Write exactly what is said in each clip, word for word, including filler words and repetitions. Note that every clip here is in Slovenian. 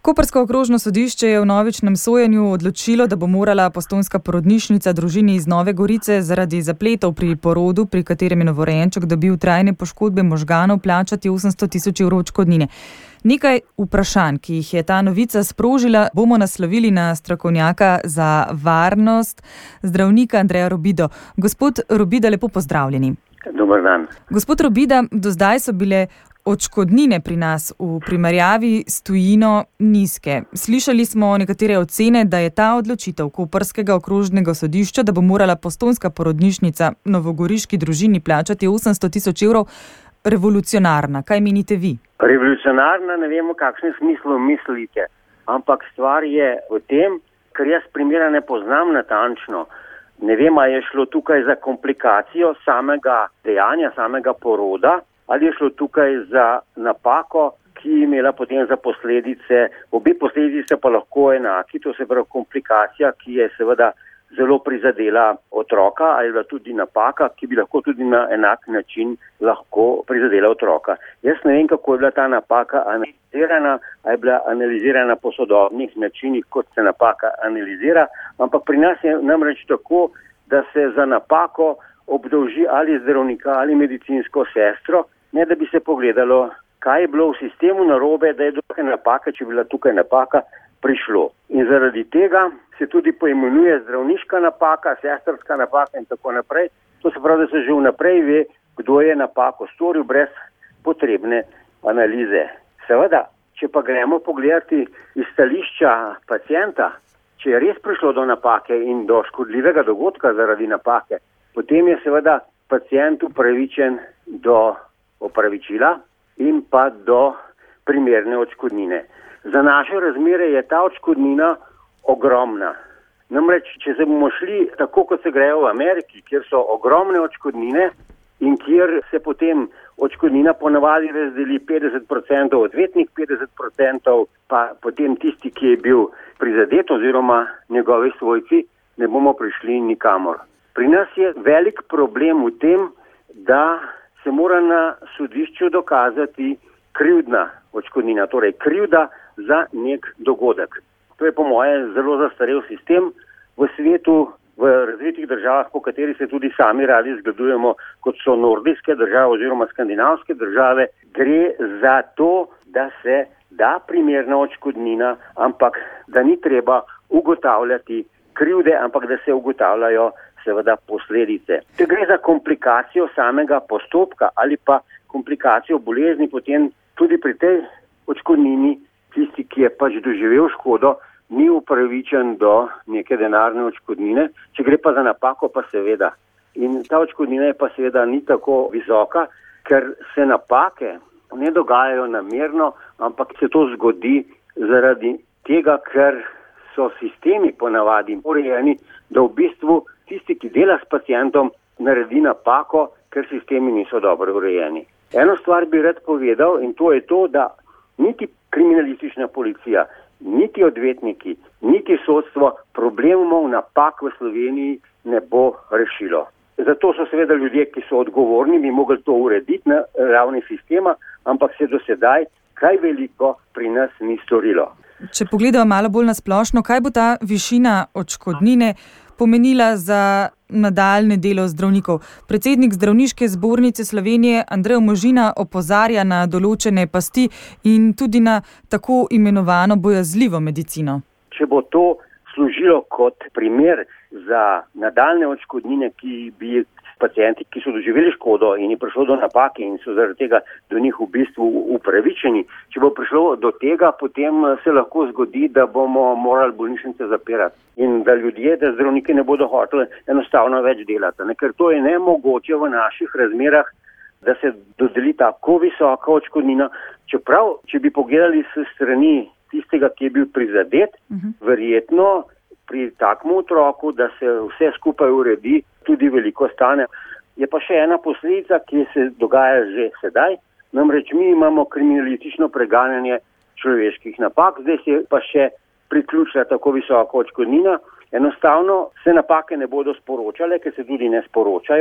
Koprsko okrožno sodišče je v vnovičnem sojenju odločilo, da bo morala postojnska porodnišnica družini iz Nove Gorice zaradi zapletov pri porodu, pri katerem je novorojenček dobil trajne poškodbe možganov, plačati osemsto tisoč evrov odškodnine. Nekaj vprašanj, ki jih je ta novica sprožila, bomo naslovili na strokovnjaka za varnost, zdravnika Andreja Robida. Gospod Robida, lepo pozdravljeni. Dobar dan. Gospod Robida, do zdaj so bile odškodnine pri nas v primerjavi s tujino nizke. Slišali smo nekatere ocene, da je ta odločitev Koprskega okrožnega sodišča, da bo morala postojnska porodnišnica novogoriški družini plačati osemsto tisoč evrov, revolucionarna. Kaj menite vi? Revolucionarna, ne vemo, v kakšnem smislu mislite, ampak stvar je v tem, ker jaz primera ne poznam natančno. Ne vem, ali je šlo tukaj za komplikacijo samega dejanja, samega poroda, ali je šlo tukaj za napako, ki je imela potem za posledice, obe posledice pa lahko enaki, to se pravi komplikacija, ki je seveda zelo prizadela otroka, ali je bila tudi napaka, ki bi lahko tudi na enak način lahko prizadela otroka. Jaz ne vem, kako je bila ta napaka analizirana, ali je bila analizirana po sodobnih načinih, kot se napaka analizira, ampak pri nas je namreč tako, da se za napako obdolži ali zdravnika ali medicinsko sestro, ne da bi se pogledalo, kaj je bilo v sistemu narobe, da je do tukaj napaka, če je bila tukaj napaka, prišlo. In zaradi tega se tudi poimenuje zdravniška napaka, sestrska napaka in tako naprej. To se pravi, da se že vnaprej ve, kdo je napako storil brez potrebne analize. Seveda, če pa gremo pogledati iz stališča pacienta, če je res prišlo do napake in do škodljivega dogodka zaradi napake, potem je seveda pacient upravičen do opravičila in pa do primerne odškodnine. Za naše razmere je ta odškodnina ogromna. Namreč, če se bomo šli tako, kot se grejo v Ameriki, kjer so ogromne odškodnine in kjer se potem odškodnina ponavadi razdeli petdeset procentov odvetnik, petdeset procentov pa potem tisti, ki je bil prizadet oziroma njegovi svojci, ne bomo prišli nikamor. Pri nas je velik problem v tem, da se mora na sodišču dokazati krivdna odškodnina, torej krivda za nek dogodek. To je po moje zelo zastarel sistem v svetu, v razvitih državah, po kateri se tudi sami radi zgledujemo, kot so nordijske države oziroma skandinavske države. Gre za to, da se da primerna odškodnina, ampak da ni treba ugotavljati krivde, ampak da se ugotavljajo seveda posledice. Če gre za komplikacijo samega postopka ali pa komplikacijo bolezni, potem tudi pri tej odškodnini tisti, ki je pač doživel škodo, ni upravičen do neke denarne odškodnine. Če gre pa za napako, pa seveda. In ta odškodnina je pa seveda ni tako visoka, ker se napake ne dogajajo namerno, ampak se to zgodi zaradi tega, ker so sistemi ponavadi urejeni, da v bistvu tisti, ki dela s pacientom, naredi napako, ker sistemi niso dobro urejeni. Eno stvar bi rad povedal in to je to, da niti kriminalistična policija, niti odvetniki, niti sodstvo problemov napak v Sloveniji ne bo rešilo. Zato so seveda ljudje, ki so odgovorni, bi mogli to urediti na ravni sistema, ampak se do sedaj kaj veliko pri nas ni storilo. Če pogledamo malo bolj nasplošno, kaj bo ta višina odškodnine pomenila za nadaljne delo zdravnikov? Predsednik Zdravniške zbornice Slovenije Andrej Možina opozarja na določene pasti in tudi na tako imenovano bojazljivo medicino. Če bo to služilo kot primer za nadaljne odškodnine, ki bi pacienti, ki so doživeli škodo in je prišlo do napake in so zaradi tega do njih v bistvu upravičeni, če bo prišlo do tega, potem se lahko zgodi, da bomo morali bolnišnice zapirati in da ljudje, da zdravniki ne bodo hoteli enostavno več delati. Ne? Ker to je nemogoče v naših razmerah, da se dodeli tako visoka odškodnina, čeprav, če bi pogledali s strani tistega, ki je bil prizadet, uh-huh. verjetno pri takem otroku, da se vse skupaj uredi, tudi veliko stane. Je pa še ena posledica, ki se dogaja že sedaj. Namreč mi imamo kriminalistično preganjanje človeških napak, zdaj se pa še priključila tako visoka odškodnina. Enostavno se napake ne bodo sporočale, ker se tudi ne sporočajo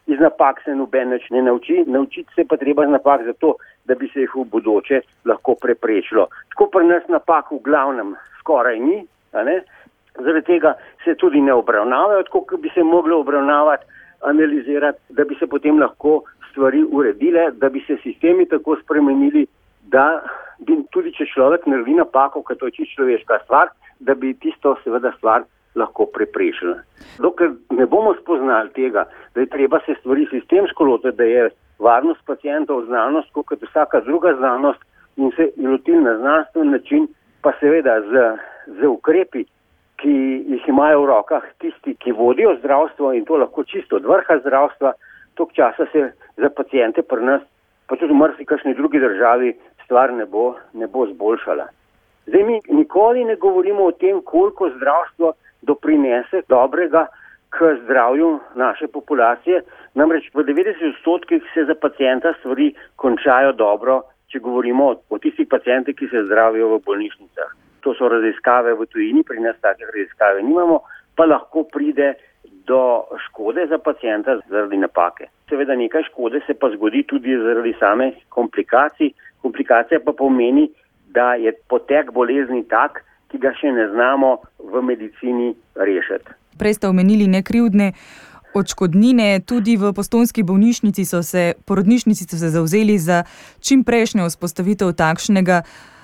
iz napak se noben nič ne nauči, naučiti se pa treba z napak zato, da bi se jih v bodoče lahko preprečilo. Tako pri nas napak v glavnem skoraj ni, a ne? Zaradi tega se tudi ne obravnavajo, tako kot bi se moglo obravnavati, analizirati, da bi se potem lahko stvari uredile, da bi se sistemi tako spremenili, da bi tudi če človek naredi napako, ker to je čisto človeška stvar, da bi tisto seveda stvar lahko preprečili. Dokler ne bomo spoznali tega, da je treba se stvari sistemsko lotiti, da je varnost pacientov znanost, kot vsaka druga znanost in se lotili na znanstven način, pa seveda z, z ukrepi, ki jih imajo v rokah tisti, ki vodijo zdravstvo in to lahko čisto od vrha zdravstva, toliko časa se za paciente pri nas, pa tudi v marsikakšni drugi državi, stvar ne bo, ne bo zboljšala. Zdaj mi nikoli ne govorimo o tem, koliko zdravstvo doprinese dobrega k zdravju naše populacije. Namreč v devetdesetih odstotkih se za pacienta stvari končajo dobro, če govorimo o, o tistih pacientih, ki se zdravijo v bolnišnicah. To so raziskave v tujini, pri nas takih raziskave nimamo, pa lahko pride do škode za pacienta zaradi napake. Seveda nekaj škode se pa zgodi tudi zaradi same komplikacij. Komplikacija pa pomeni, da je potek bolezni tak, ki ga še ne znamo v medicini rešiti. Prej ste omenili nekrivdne odškodnine. Tudi v postojnski bolnišnici so se, porodnišnici so se zavzeli za čim prejšnjo vzpostavitev takšnega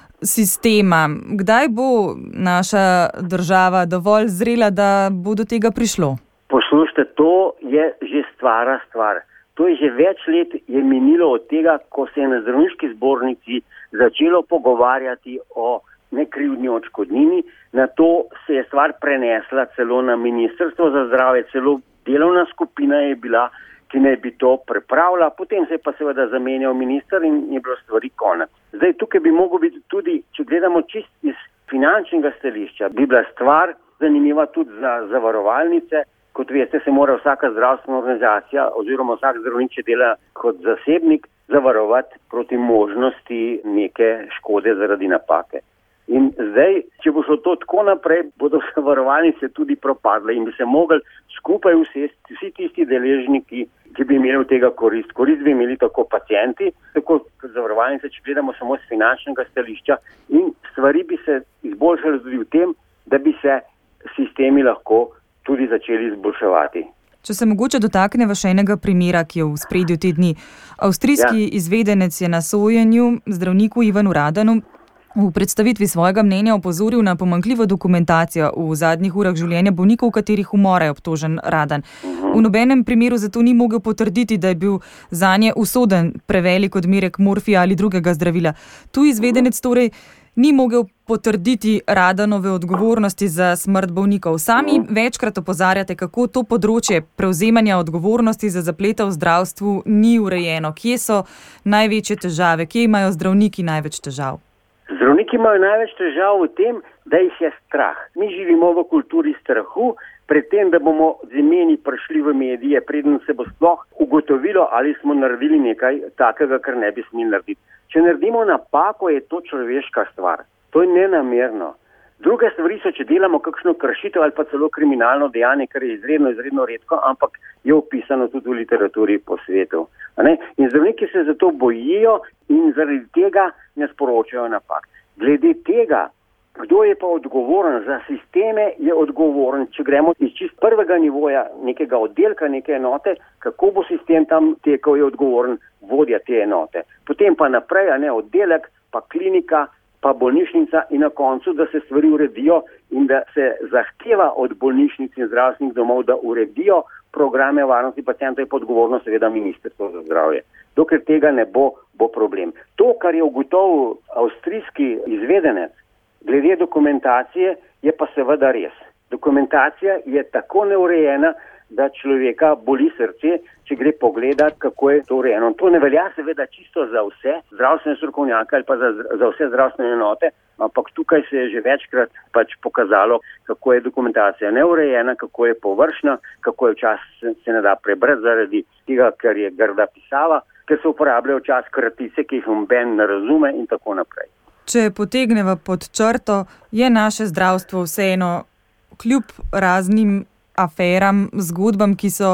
sistema. Kdaj bo naša država dovolj zrela, da bo do tega prišlo? Poslušajte, to je že stara stvar. To je že več let je minilo od tega, ko se je na zdravniški zbornici začelo pogovarjati o nekrivdni odškodnini. Na to se je stvar prenesla celo na Ministrstvo za zdravje, celo delovna skupina je bila, ki naj bi to pripravila. Potem se je pa seveda zamenjal minister in je bilo stvari konec. Zdaj tukaj bi mogel biti tudi, če gledamo čist iz finančnega stališča, bi bila stvar zanimiva tudi za zavarovalnice. Kot veste, se mora vsaka zdravstvena organizacija oziroma vsak zdravnik, če dela kot zasebnik, zavarovati proti možnosti neke škode zaradi napake. In zdaj, če bo šlo to tako naprej, bodo zavarovalnice tudi propadle in bi se mogli skupaj usesti vsi tisti deležniki, ki bi imeli od tega korist. Korist bi imeli tako pacienti, tako zavarovalnice, če gledamo samo z finančnega stališča, in stvari bi se izboljšale tudi v tem, da bi se sistemi lahko tudi začeli izboljševati. Če se mogoče dotakneva še enega primera, ki je v spredju te dni. Avstrijski ja. izvedenec je na sojenju zdravniku Ivanu Radanu v predstavitvi svojega mnenja opozoril na pomanjkljivo dokumentacijo v zadnjih urah življenja bolnikov, v katerih umora je obtožen Radan. V nobenem primeru zato ni mogel potrditi, da je bil zanje usoden prevelik odmerek morfija ali drugega zdravila. Tu izvedenec torej ni mogel potrditi Radanove odgovornosti za smrt bolnikov. Sami večkrat opozarjate, kako to področje prevzemanja odgovornosti za zaplete v zdravstvu ni urejeno. Kje so največje težave? Kje imajo zdravniki največ težav? Zdravniki imajo največ težav v tem, da jih je strah. Mi živimo v kulturi strahu, pred tem, da bomo z imeni prišli v medije, preden se bo sploh ugotovilo, ali smo naredili nekaj takega, kar ne bi smeli narediti. Če naredimo napako, je to človeška stvar. To je nenamerno. Druge stvari so, če delamo kakšno kršitev ali pa celo kriminalno dejanje, kar je izredno, izredno redko, ampak je opisano tudi v literaturi po svetu. In zdravniki se zato bojijo in zaradi tega ne sporočajo napak. Glede tega, kdo je pa odgovoren za sisteme, je odgovoren, če gremo iz čist prvega nivoja nekega oddelka, neke enote, kako bo sistem tam tekel, je odgovoren vodja te enote. Potem pa naprej, a ne oddelek, pa klinika, pa bolnišnica in na koncu, da se stvari uredijo in da se zahteva od bolnišnic in zdravstvenih domov, da uredijo programe varnosti pacientov, je pa odgovorno seveda Ministrstvo za zdravje. Dokler tega ne bo, bo problem. To, kar je ugotovil avstrijski izvedenec, glede dokumentacije, je pa seveda res. Dokumentacija je tako neurejena, da človeka boli srce, če gre pogledat, kako je to urejeno. To ne velja seveda čisto za vse zdravstvene strokovnjake ali pa za, za vse zdravstvene enote, ampak tukaj se je že večkrat pač pokazalo, kako je dokumentacija neurejena, kako je površna, kako je včasih se ne da prebrati zaradi tega, ker je grda pisava, ker se uporabljajo včasih kratice, ki jih noben ne razume in tako naprej. Če potegneva pod črto, je naše zdravstvo vseeno kljub raznim aferam, zgodbam, ki so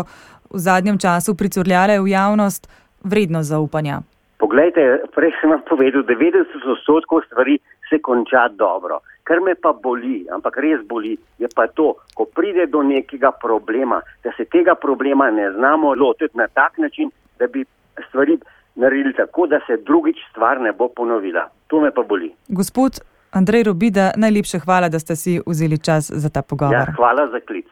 v zadnjem času pricurljale v javnost, vredno zaupanja? Poglejte, prej sem vam povedal, devetdeset odstotkov stvari se konča dobro. Kar me pa boli, ampak res boli, je pa to, ko pride do nekega problema, da se tega problema ne znamo lotiti na tak način, da bi stvari naredili tako, da se drugič stvar ne bo ponovila. To me pa boli. Gospod Andrej Robida, najlepša hvala, da ste si vzeli čas za ta pogovor. Ja, hvala za klic.